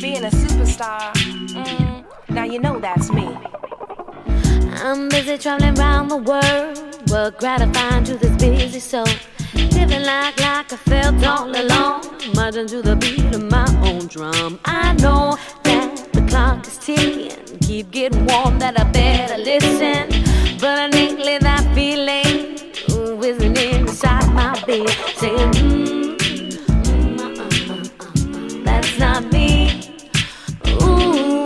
being a superstar. Now you know that's me. I'm busy traveling around the world, but gratifying to this busy soul. Living like I felt all alone, marching to the beat of my own drum. I know that the clock is ticking, keep getting warm, that I better listen. But lately that feeling whizzing inside my bed, saying, that's not me. Ooh,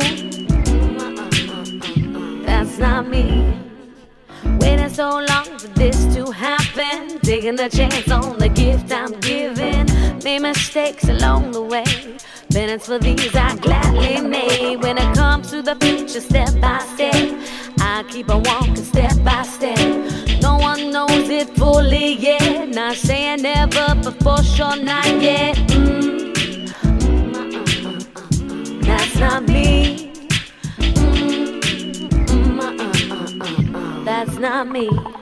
that's not me. Waiting so long for this to happen, taking a chance on the gift I'm giving. Made mistakes along the way, penance for these I gladly made. When it comes to the future, step by step, I keep on walking step by step. No one knows it fully yet, not saying never, but for sure not yet. That's not me. That's not me.